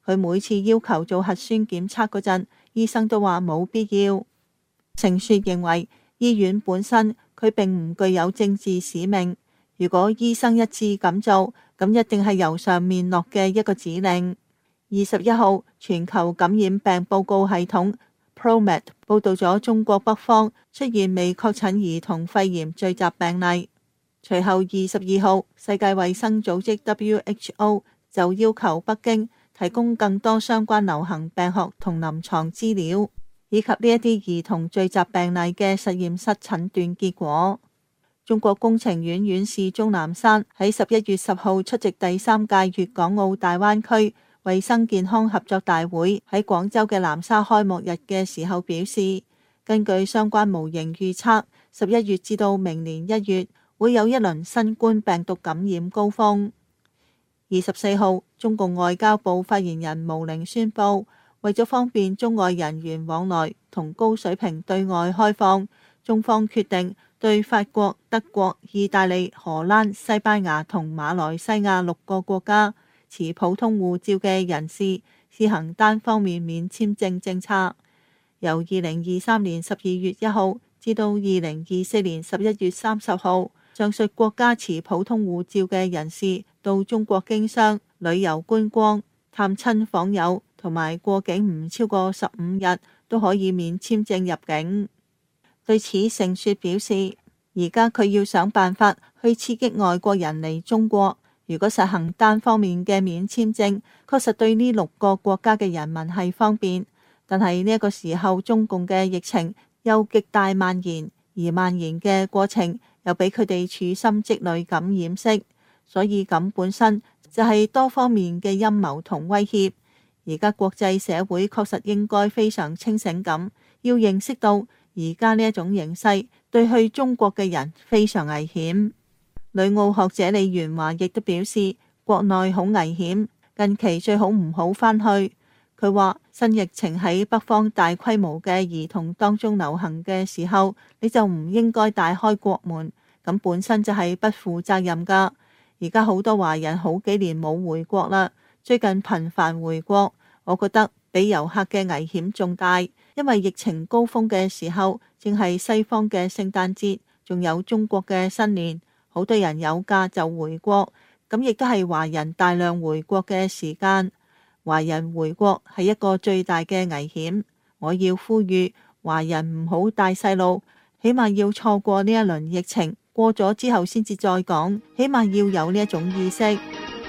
佢每次要求做核酸檢測嗰陣，醫生都話冇必要。盛雪認為醫院本身佢並唔具有政治使命，如果醫生一致咁做，咁一定係由上面落嘅一個指令。二十一號，全球感染病報告系統 ProMed 報道咗中國北方出現未確診兒童肺炎聚集病例。隨後二十二號，世界衛生組織 W H O 就要求北京提供更多相關流行病學同臨床資料，以及呢一啲兒童聚集病例嘅實驗室診斷結果。中國工程院院士鍾南山喺十一月十號出席第三屆粵港澳大灣區衛生健康合作大會喺廣州嘅南沙開幕日嘅時候表示，根據相關模型預測，十一月至到明年一月會有一輪新冠病毒感染高峰。二十四號，中共外交部發言人毛寧宣布，為咗方便中外人員往來同高水平對外開放，中方決定對法國、德國、意大利、荷蘭、西班牙同馬來西亞六個國家持普通護照嘅人士施行單方面免簽證政策，由二零二三年十二月一號至到二零二四年十一月三十號，上述國家持普通護照嘅人士到中國經商、旅遊觀光、探親訪友同埋過境唔超過十五日都可以免簽證入境。對此，盛雪表示，而家佢要想辦法去刺激外國人嚟中國。如果實行單方面嘅免簽證，確實對呢六個國家嘅人民係方便，但係呢一個時候中共嘅疫情又極大蔓延，而蔓延嘅過程又俾佢哋處心積慮咁掩飾，所以咁本身就係多方面嘅陰謀同威脅。而家國際社會確實應該非常清醒咁，要認識到而家呢一種形勢對去中國嘅人非常危險。旅澳學者李元華亦都表示，國內好危險，近期最好唔好返去。佢話新疫情喺北方大規模嘅兒童當中流行嘅時候，你就唔應該大開國門，咁本身就係不負責任噶。而家好多華人好幾年冇回國啦，最近頻繁回國，我覺得比遊客嘅危險仲大，因為疫情高峰嘅時候正係西方嘅聖誕節，仲有中國嘅新年，好多人有假就回國，咁亦都係華人大量回國嘅時間。華人回國係一個最大嘅危險，我要呼籲華人唔好帶細路，起碼要錯過呢一輪疫情，過咗之後先至再講，起碼要有呢一種意識。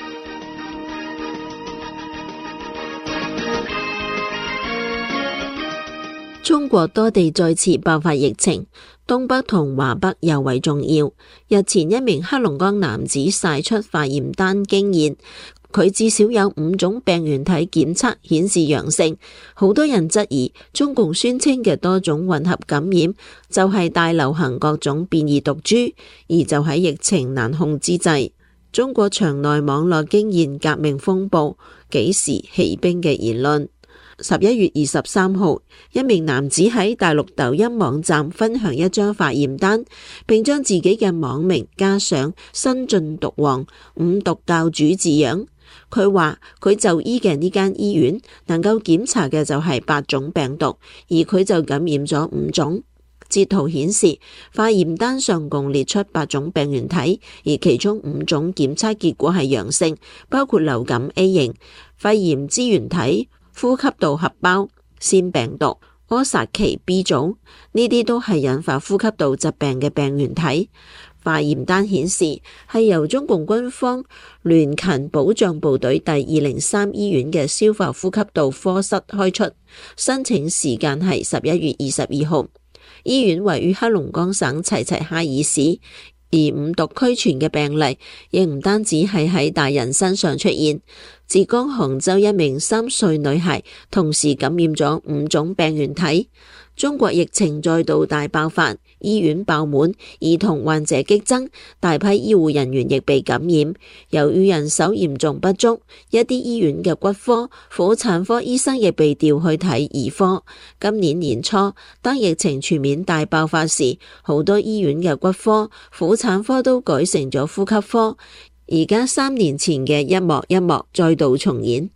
中國多地再次爆發疫情，東北同華北尤為重要。日前一名黑龍江男子曬出化驗單經驗，佢至少有五種病原體檢測顯示陽性。好多人質疑中共宣稱嘅多種混合感染就係大流行各種變異毒株，而就喺疫情難控之際，中國場內網絡經驗革命風暴，幾時起兵嘅言論。十一月二十三號，一名男子喺大陸抖音網站分享一張化驗單，並將自己嘅網名加上新晉毒王、五毒教主字樣。佢話佢就醫嘅呢間醫院能夠檢查嘅就係八種病毒，而佢就感染咗五種。截圖顯示，化驗單上共列出八種病原體，而其中五種檢測結果係陽性，包括流感 A 型、肺炎支原體、呼吸道合胞、腺病毒、柯薩奇 B 組，呢啲都係引發呼吸道疾病嘅病原體。化驗單顯示係由中共軍方聯勤保障部隊第二零三醫院嘅消化呼吸道科室開出，申請時間係十一月二十二號。醫院位於黑龍江省齊齊哈爾市。而五毒俱全嘅病例亦唔單止係喺大人身上出現，浙江杭州一名三歲女孩同時感染咗五種病原體。中國疫情再度大爆發，醫院爆滿，兒童患者激增，大批醫護人員亦被感染。由於人手嚴重不足，一啲醫院嘅骨科、婦產科醫生亦被調去睇兒科。今年年初，當疫情全面大爆發時，好多醫院嘅骨科、婦產科都改成咗呼吸科。而家三年前嘅一幕一幕再度重演。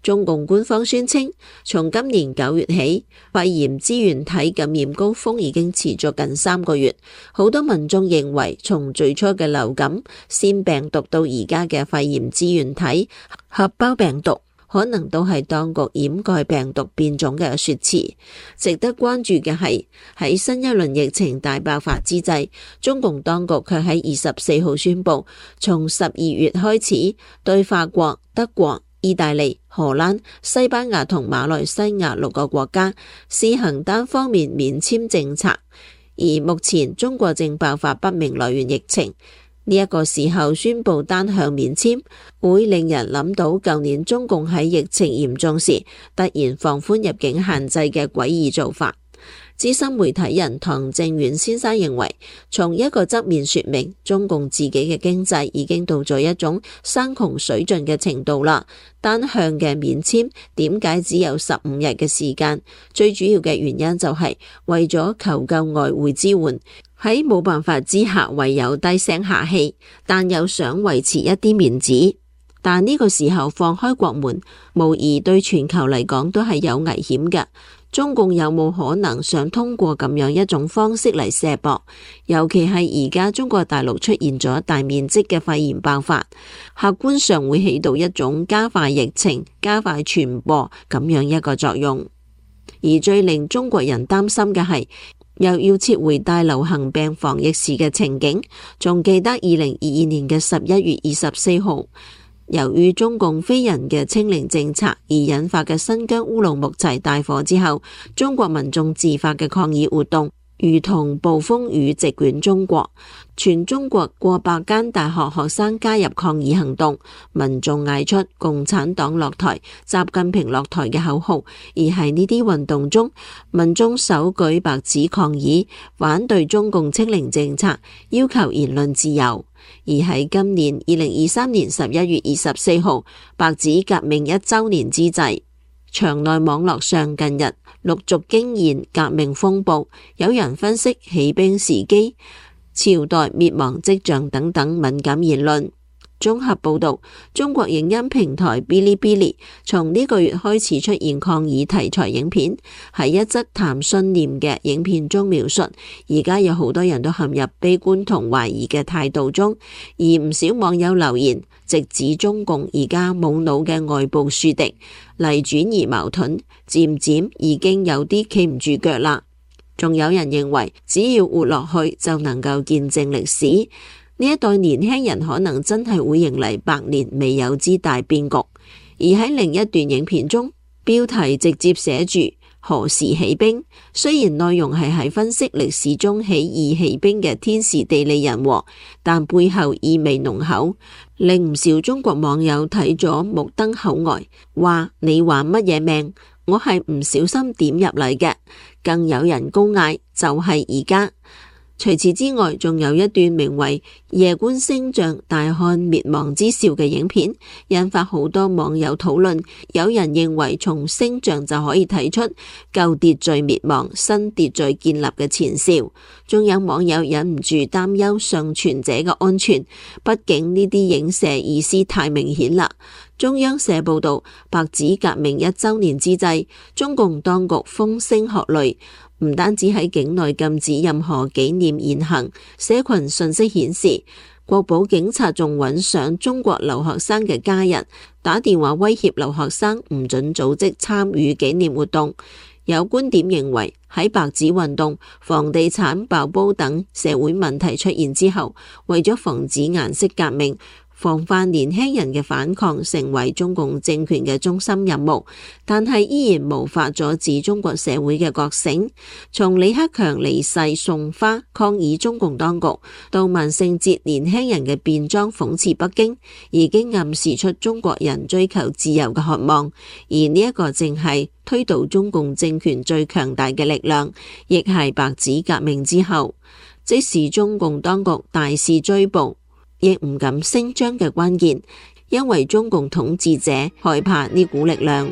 中共官方宣稱，從今年九月起，肺炎支原體感染高峰已經持續近三個月。好多民眾認為，從最初嘅流感腺病毒到而家嘅肺炎支原體合胞病毒，可能都係當局掩蓋病毒變種嘅說辭。值得關注嘅係，喺新一輪疫情大爆發之際，中共當局卻喺二十四號宣布，從十二月開始對法國、德國、意大利、荷蘭、西班牙同馬來西亞六個國家施行單方面免簽政策。而目前中國正爆發不明來源疫情，呢一個時候宣布單向免簽，會令人諗到舊年中共喺疫情嚴重時突然放寬入境限制嘅詭異做法。資深媒體人唐正遠先生認為，從一個側面說明中共自己嘅經濟已經到咗一種山窮水盡嘅程度啦。單向嘅免簽點解只有十五日嘅時間？最主要嘅原因就係為咗求救外匯支援，喺冇辦法之下唯有低聲下氣，但又想維持一啲面子。但呢個時候放開國門，無疑對全球嚟講都係有危險嘅。中共有冇可能想通過咁樣一種方式嚟卸膊？尤其係而家中國大陸出現咗大面積嘅肺炎爆發，客觀上會起到一種加快疫情、加快傳播咁樣一個作用。而最令中國人擔心嘅係，又要撤回大流行病防疫時嘅情景。仲記得二零二二年嘅十一月二十四號，由於中共非人嘅清零政策而引發嘅新疆烏魯木齊大火之後，中國民眾自發嘅抗議活動如同暴風雨席捲中國，全中國過百間大學學生加入抗議行動，民眾嗌出共產黨落台、習近平落台嘅口號。而喺呢啲運動中，民眾手舉白紙抗議，反對中共清零政策，要求言論自由。而喺今年二零二三年十一月二十四號白紙革命一周年之際，場內網絡上近日陸續驚現革命風暴，有人分析起兵時機、朝代滅亡跡象等等敏感言論。綜合報道，中國影音平台嗶哩嗶哩從呢個月開始出現抗議題材影片，喺一則談信念嘅影片中描述，而家有好多人都陷入悲觀同懷疑嘅態度中，而唔少網友留言直指中共而家冇腦嘅外部樹敵嚟轉移矛盾，漸漸已經有啲企唔住腳啦。仲有人認為，只要活落去就能夠見證歷史。呢一代年輕人可能真係會迎嚟百年未有之大變局。而喺另一段影片中，標題直接寫住何時起兵，雖然內容係喺分析歷史中起義起兵嘅天時地利人和，但背後意味濃厚，令唔少中國網友睇咗目瞪口呆，話你話乜嘢命？我係唔小心點入嚟嘅。更有人高嗌就係而家。除此之外，仲有一段名為《夜觀星象，大漢滅亡之兆》嘅影片，引發好多網友討論。有人認為從星象就可以睇出舊秩序滅亡、新秩序建立嘅前兆。仲有網友忍唔住擔憂上傳者嘅安全，畢竟呢啲影射意思太明顯啦。中央社報道，白紙革命一周年之際，中共當局風聲鶴唳，唔單止喺境內禁止任何紀念言行，社群信息顯示，國保警察仲揾上中國留學生嘅家人，打電話威脅留學生唔准組織參與紀念活動。有觀點認為，喺白紙運動、房地產爆煲等社會問題出現之後，為咗防止顏色革命，防範年輕人嘅反抗成為中共政權嘅中心任務，但係依然無法阻止中國社會嘅覺醒。從李克強離世送花抗議中共當局，到萬聖節年輕人嘅變裝諷刺北京，已經暗示出中國人追求自由嘅渴望。而呢一個正係推倒中共政權最強大嘅力量，亦係白紙革命之後，即使中共當局大肆追捕，亦唔敢聲張嘅關鍵，因為中共統治者害怕呢股力量。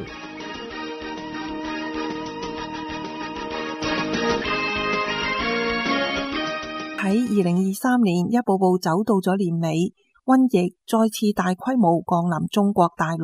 喺二零二三年一步步走到咗年尾，瘟疫再次大規模降臨中國大陸，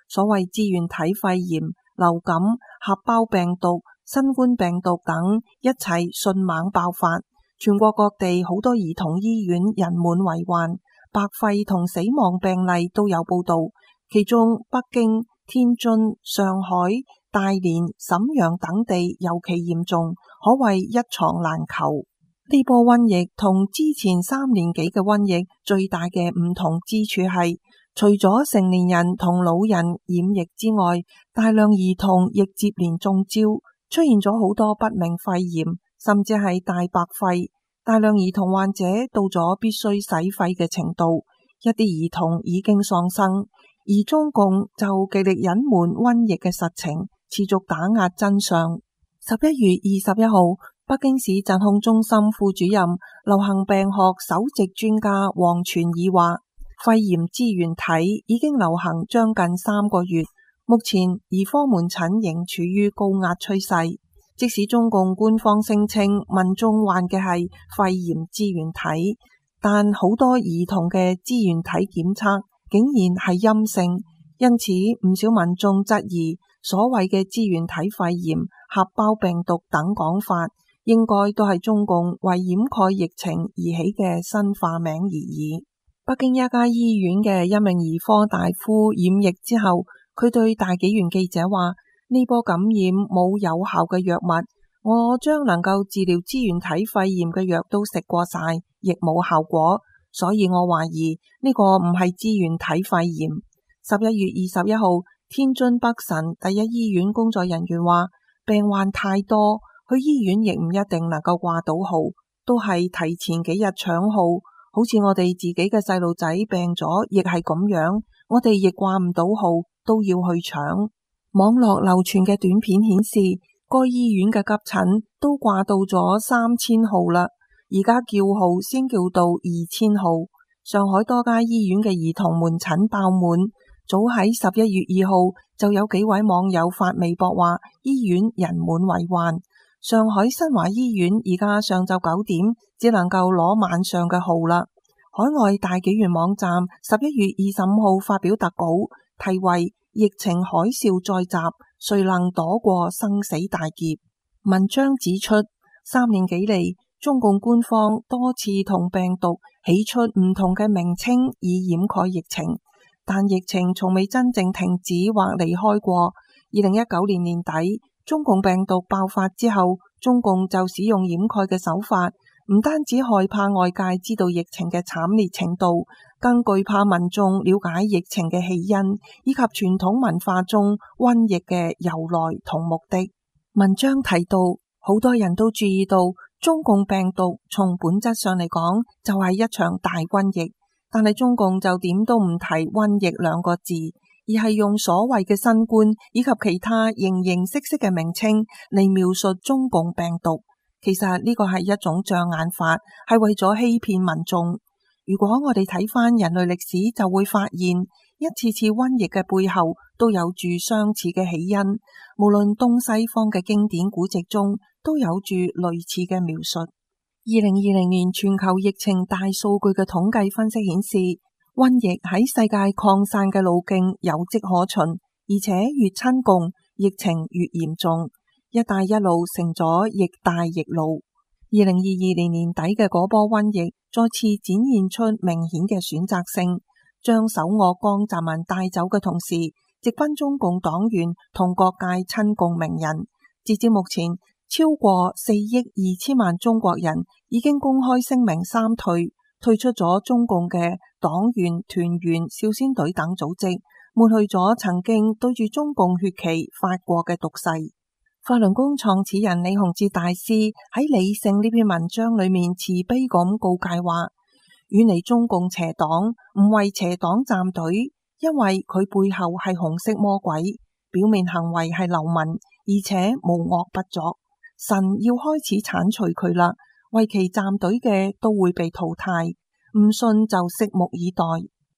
所謂支原體肺炎、流感、合胞病毒、新冠病毒等一齊迅猛爆發，全國各地好多兒童醫院人滿為患，白肺同死亡病例都有報道。其中北京、天津、上海、大連、瀋陽等地尤其嚴重，可謂一床難求。呢波瘟疫同之前三年幾嘅瘟疫最大嘅唔同之處係，除咗成年人同老人染疫之外，大量兒童亦接連中招，出現咗好多不明肺炎，甚至係大白肺。大量兒童患者到咗必須洗肺嘅程度，一啲兒童已經喪生。而中共就極力隱瞞瘟疫嘅實情，持續打壓真相。十一月二十一號，北京市疾控中心副主任、流行病學首席專家王全義話，肺炎支原體已經流行將近三個月，目前兒科門診仍處於高壓趨勢。即使中共官方聲稱民眾患嘅係肺炎支原體，但好多兒童嘅支原體檢測竟然係陰性，因此唔少民眾質疑所謂嘅支原體肺炎、合胞病毒等講法，應該都係中共為掩蓋疫情而起嘅新化名而已。北京一家醫院嘅一名兒科大夫染疫之後，佢對大紀元記者話：呢波感染冇有效嘅藥物，我將能夠治療支原體肺炎嘅藥都食過晒，亦冇效果，所以我懷疑呢個唔係支原體肺炎。十一月二十一號，天津北辰第一醫院工作人員話，病患太多，去醫院亦唔一定能夠掛到號，都係提前幾日搶號。好似我哋自己嘅細路仔病咗，亦係咁樣，我哋亦掛唔到號，都要去搶。網絡流傳嘅短片顯示，該醫院嘅急診都掛到咗三千號啦，而家叫號先叫到二千號。上海多家醫院嘅兒童門診爆滿，早喺十一月二號就有幾位網友發微博話醫院人滿為患。上海新華醫院而家上晝九點只能夠攞晚上嘅號啦。海外大紀元網站十一月二十五號發表特稿，題為疫情海嘯再襲，誰能躲過生死大劫？文章指出，三年幾嚟，中共官方多次同病毒起出唔同嘅名稱以掩蓋疫情，但疫情從未真正停止或離開過。二零一九年年底，中共病毒爆發之後，中共就使用掩蓋嘅手法，唔單止害怕外界知道疫情嘅慘烈程度，更懼怕民眾了解疫情嘅起因，以及傳統文化中瘟疫嘅由來同目的。文章提到，好多人都注意到，中共病毒從本質上嚟講就係一場大瘟疫，但係中共就點都唔提瘟疫兩個字，而係用所謂嘅新冠以及其他形形色色嘅名稱嚟描述中共病毒。其實呢個係一種障眼法，係為咗欺騙民眾。如果我哋睇返人類歷史，就會發現一次次瘟疫嘅背後都有住相似嘅起因，無論東西方嘅經典古籍中都有住類似嘅描述。二零二零年全球疫情大數據嘅統計分析顯示，瘟疫喺世界擴散嘅路徑有跡可循，而且越親共，疫情越嚴重。一帶一路成咗疫大疫路。二零二二年年底嘅嗰波瘟疫再次展現出明顯嘅選擇性，將首惡江澤民帶走嘅同時，直奔中共黨員同各界親共名人。截至目前，超過四億二千萬中國人已經公開聲明三退，退出咗中共嘅黨員、團員、少先隊等組織，抹去咗曾經對住中共血旗發過嘅毒誓。法輪功創始人李洪志大師喺《理性》呢篇文章裏面慈悲咁告誡話：遠離中共邪黨，唔為邪黨站隊，因為佢背後係紅色魔鬼，表面行為係流氓，而且無惡不作。神要開始鏟除佢啦，為其站隊嘅都會被淘汰，唔信就拭目以待。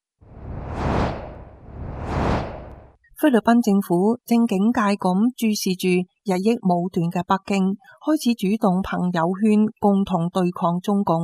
菲律賓政府正警戒咁注視住日益武斷嘅北京，開始主動朋友圈共同對抗中共。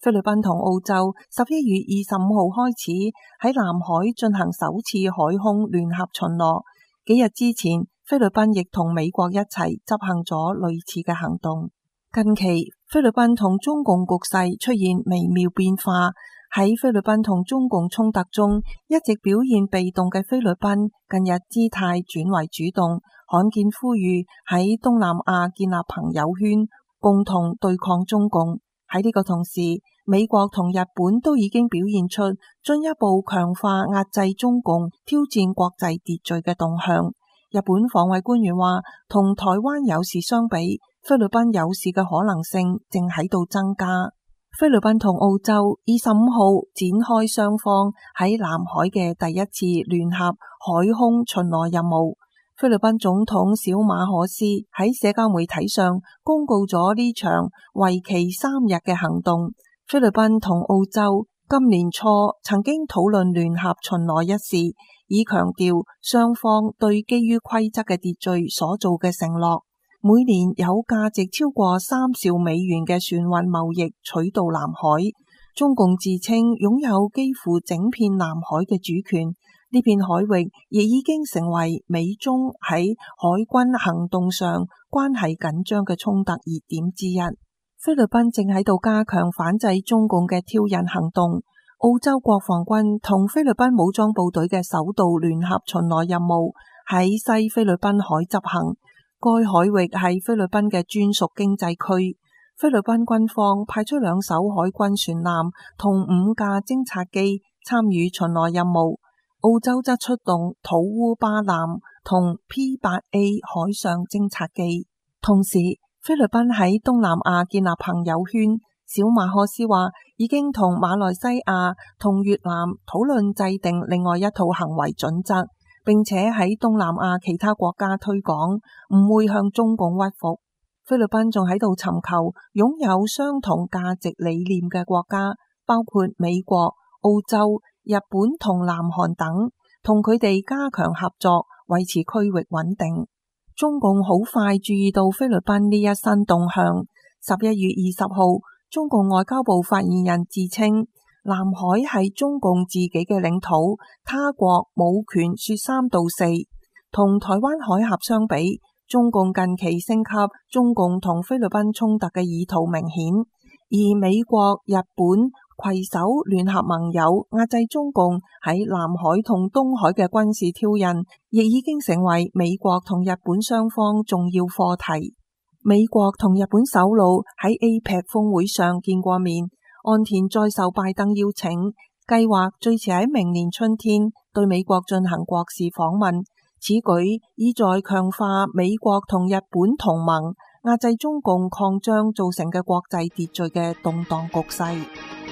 菲律賓同澳洲十一月二十五號開始喺南海進行首次海空聯合巡邏。幾日之前，菲律賓亦同美國一齊執行咗類似嘅行動。近期，菲律賓同中共局勢出現微妙變化。喺菲律賓同中共衝突中，一直表現被動嘅菲律賓近日姿態轉為主動，罕見呼籲喺東南亞建立朋友圈，共同對抗中共。喺呢個同時，美國同日本都已經表現出進一步強化壓制中共、挑戰國際秩序嘅動向。日本防衛官員話，同台灣有事相比，菲律賓有事嘅可能性正喺度增加。菲律賓同澳洲二十五號展開雙方喺南海嘅第一次聯合海空巡邏任務。菲律賓總統小馬可斯喺社交媒體上公告咗呢場為期三日嘅行動。菲律賓同澳洲今年初曾經討論聯合巡邏一事，以強調雙方對基於規則嘅秩序所做嘅承諾。每年有價值超過三兆美元嘅船運貿易取道南海，中共自稱擁有幾乎整片南海嘅主權，呢片海域亦已經成為美中喺海軍行動上關係緊張嘅衝突熱點之一。菲律賓正喺度加強反制中共嘅挑釁行動，澳洲國防軍同菲律賓武裝部隊嘅首度聯合巡邏任務喺西菲律賓海執行。該海域係菲律賓嘅專屬經濟區。菲律賓軍方派出兩艘海軍船艦同五架偵察機參與巡邏任務。澳洲則出動土烏巴艦同 P 八 A 海上偵察機。同時，菲律賓喺東南亞建立朋友圈。小馬可斯話，已經同馬來西亞同越南討論制定另外一套行為準則。並且喺東南亞其他國家推廣，唔會向中共屈服。菲律賓仲喺度尋求擁有相同價值理念嘅國家，包括美國、澳洲、日本同南韓等，同佢哋加強合作，維持區域穩定。中共好快注意到菲律賓呢一新動向。十一月二十號，中共外交部發言人自稱，南海係中共自己嘅領土，他國冇權說三道四。同台灣海峽相比，中共近期升級中共同菲律賓衝突嘅意圖明顯，而美國、日本攜手聯合盟友壓制中共喺南海同東海嘅軍事挑釁，亦已經成為美國同日本雙方重要課題。美國同日本首腦喺 A P E C 峰會上見過面。岸田再受拜登邀請，計劃最遲喺明年春天對美國進行國事訪問。此舉意在強化美國同日本同盟，壓制中共擴張造成嘅國際秩序嘅動盪局勢。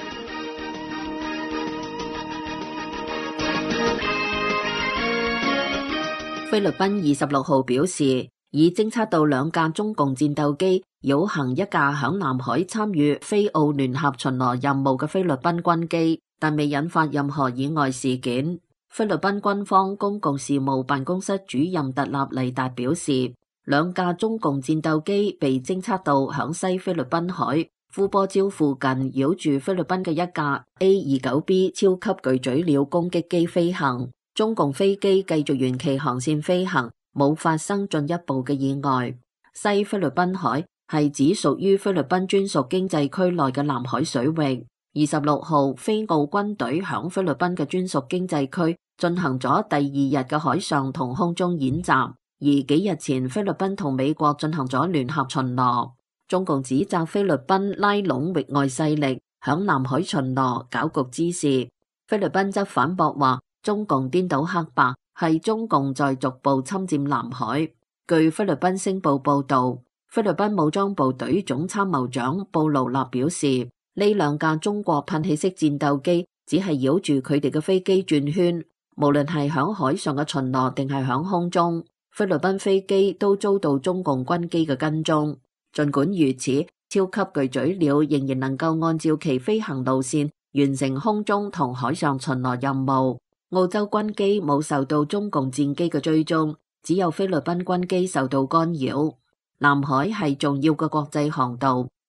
菲律賓二十六號表示，已偵測到兩架中共戰鬥機繞行一架響南海參與菲澳聯合巡邏任務嘅菲律賓軍機，但未引發任何意外事件。菲律賓軍方公共事務辦公室主任特納利達表示，兩架中共戰鬥機被偵測到響西菲律賓海呼波礁附近繞住菲律賓嘅一架 A 二九 B 超級巨嘴鳥攻擊機飛行，中共飛機繼續沿其航線飛行，冇發生進一步嘅意外。西菲律賓海係指屬於菲律賓專屬經濟區內嘅南海水域。二十六號，菲澳軍隊響菲律賓嘅專屬經濟區進行咗第二日嘅海上同空中演習，而幾日前菲律賓同美國進行咗聯合巡邏。中共指責菲律賓拉攏域外勢力響南海巡邏搞局之事，菲律賓則反駁話中共顛倒黑白，係中共在逐步侵佔南海。據菲律賓星報報道，菲律賓武裝部隊總參謀長布勞納表示，呢兩架中國噴氣式戰鬥機只係繞住佢哋嘅飛機轉圈，無論係響海上嘅巡邏定係響空中，菲律賓飛機都遭到中共軍機嘅跟蹤。儘管如此，超級巨嘴鳥仍然能夠按照其飛行路線完成空中同海上巡邏任務。澳洲軍機冇受到中共戰機嘅追蹤，只有菲律賓軍機受到干擾。南海係重要嘅國際航道，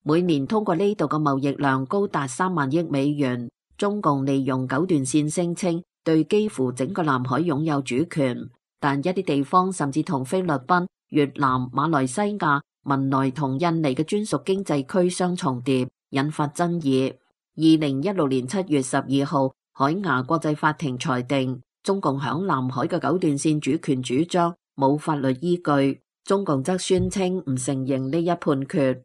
每年通過呢度嘅貿易量高達三萬億美元。中共利用九段線聲稱對幾乎整個南海擁有主權，但一啲地方甚至同菲律賓、越南、馬來西亞、文萊同印尼嘅專屬經濟區相重疊，引發爭議。二零一六年七月十二號，海牙國際法庭裁定中共響南海嘅九段線主權主張冇法律依據，中共則宣稱唔承認呢一判決。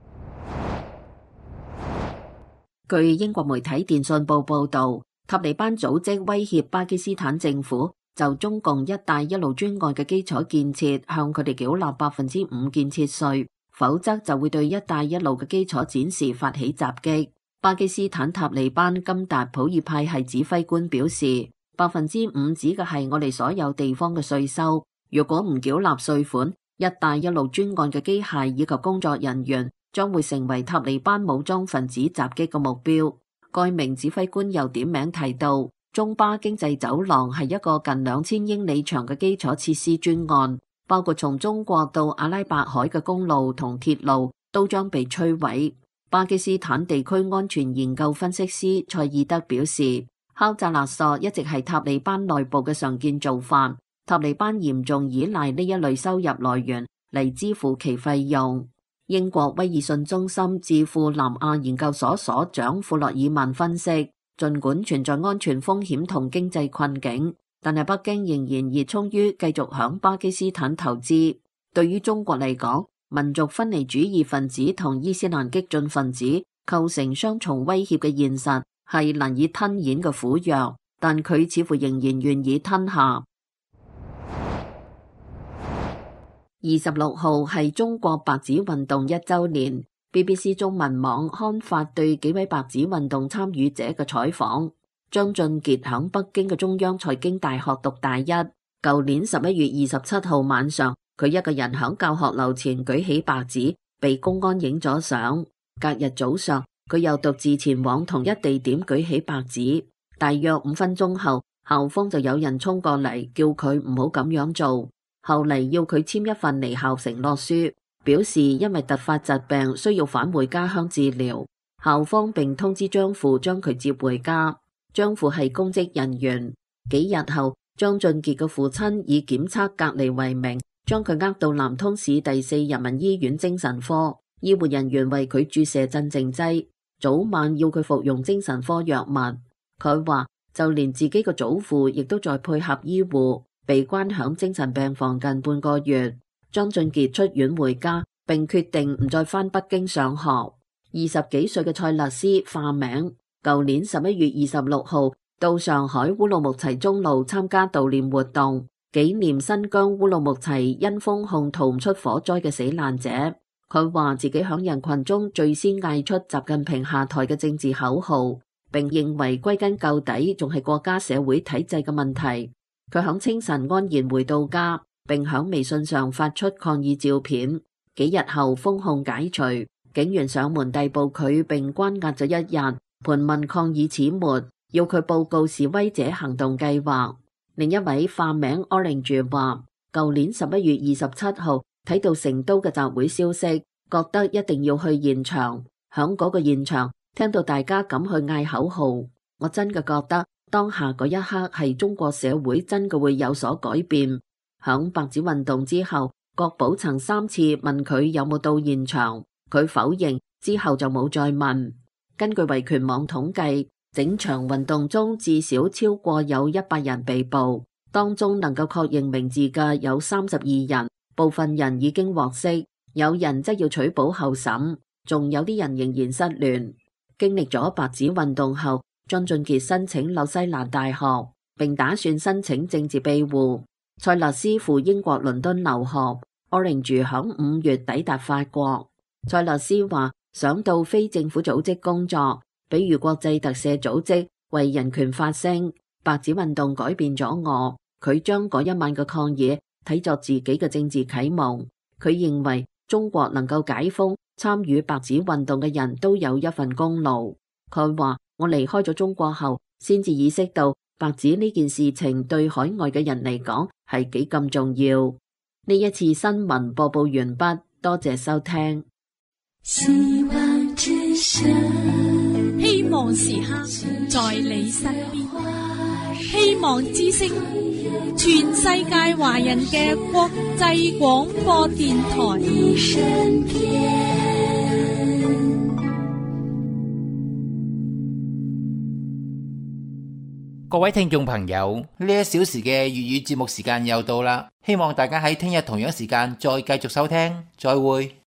據英國媒體電訊報報導，塔利班組織威脅巴基斯坦政府就中共一帶一路專案嘅基礎建設向佢哋繳納百分之五建設稅，否則就會對一帶一路嘅基礎展示發起襲擊。巴基斯坦塔利班金達普爾派系指揮官表示，百分之五指嘅係我哋所有地方嘅稅收，如果唔繳納稅款，一帶一路專案嘅機械以及工作人員將會成為塔利班武裝分子襲擊嘅目標。該名指揮官又點名提到，中巴經濟走廊係一個近兩千英里長嘅基礎設施專案，包括從中國到阿拉伯海嘅公路同鐵路都將被摧毀。巴基斯坦地區安全研究分析師蔡爾德表示，敲詐勒索一直係塔利班內部嘅常見做法，塔利班嚴重依賴呢一類收入來源嚟支付其費用。英國威爾遜中心智庫南亞研究所所長庫洛爾曼分析，儘管存在安全風險同經濟困境，但係北京仍然熱衷於繼續響巴基斯坦投資。對於中國嚟講，民族分離主義分子同伊斯蘭激進分子構成雙重威脅嘅現實係難以吞咽嘅苦藥，但佢似乎仍然願意吞下。二十六號係中國白紙運動一週年 ，B B C 中文網刊發對幾位白紙運動參與者嘅採訪。張俊傑響北京嘅中央財經大學讀大一，舊年十一月二十七號晚上，佢一個人響教學樓前舉起白紙，被公安影咗相。隔日早上，佢又獨自前往同一地點舉起白紙，大約五分鐘後，校方就有人衝過嚟叫佢唔好咁樣做。後嚟要佢簽一份離校承諾書，表示因為突發疾病需要返回家鄉治療。校方並通知張父將佢接回家。張父係公職人員。幾日後，張俊傑嘅父親以檢測隔離為名，將佢呃到南通市第四人民醫院精神科，醫護人員為佢注射鎮靜劑，早晚要佢服用精神科藥物。佢話就連自己嘅祖父亦都在配合醫護，被關響精神病房近半個月。張俊傑出院回家，並決定唔再返北京上學。二十幾歲嘅蔡勒斯化名，舊年十一月二十六號到上海烏魯木齊中路參加悼念活動，紀念新疆烏魯木齊因封控逃唔出火災嘅死難者。佢話自己響人群中最先嗌出習近平下台嘅政治口號，並認為歸根究底仲係國家社會體制嘅問題。佢響清晨安然回到家，並響微信上發出抗議照片。幾日後封控解除，警員上門逮捕佢並關押咗一日，盤問抗議始末，要佢報告示威者行動計劃。另一位化名 Orange 話，舊年十一月二十七號睇到成都嘅集會消息，覺得一定要去現場。響嗰個現場聽到大家咁去嗌口號，我真嘅覺得當下嗰一刻係中國社會真嘅會有所改變。響白紙運動之後，國保曾三次問佢有冇到現場，佢否認，之後就冇再問。根據維權網統計，整場運動中至少超過有一百人被捕，當中能夠確認名字嘅有三十二人，部分人已經獲釋，有人則要取保候審，仲有啲人仍然失聯。經歷咗白紙運動後，張俊傑申請紐西蘭大學，並打算申請政治庇護。塞勒斯赴英國倫敦留學。Orange 響五月抵達法國。塞勒斯話想到非政府組織工作，比如國際特赦組織為人權發聲。白紙運動改變咗我，佢將嗰一晚嘅抗議睇作自己嘅政治啟蒙。佢認為中國能夠解封，參與白紙運動嘅人都有一份功勞。佢話我離開咗中國後，先至意識到白紙呢件事情對海外嘅人嚟講係幾咁重要。呢一次新聞播報完畢，多謝收聽。
希望之聲，
希望時刻在你身邊，希望之聲，全世界華人嘅國際廣播電台。
各位聽眾朋友，呢一小時嘅粵語節目時間又到啦，希望大家喺聽日同樣時間再繼續收聽，再會。